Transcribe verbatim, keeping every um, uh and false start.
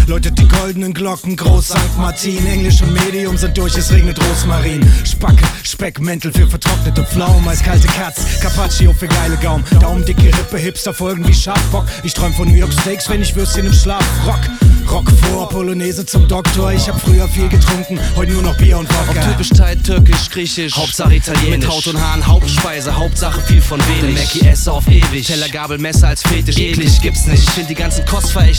läutet die goldenen Glocken, Groß Sankt Martin. Englisch und Medium sind durch, es regnet Rosmarin. Spacke, Speckmäntel für vertrocknete Pflaumen, eiskalte Katz, Carpaccio für geile Gaumen. Daumendicke Rippe, Hipster folgen wie Schafbock. Ich träum von New York Steaks, wenn ich Würstchen im Schlaf rock. Rock vor, Polonaise zum Doktor. Ich hab früher viel getrunken, heute nur noch Bier und Wodka. Ob typisch Thai, türkisch, griechisch, Hauptsache italienisch. Mit Haut und Haaren, Hauptspeise, Hauptsache viel von wenig. Der Mackie esse auf ewig, Teller, Gabel, Messer als Fetisch. Eklig gibt's nicht, ich find die ganzen Kostverächter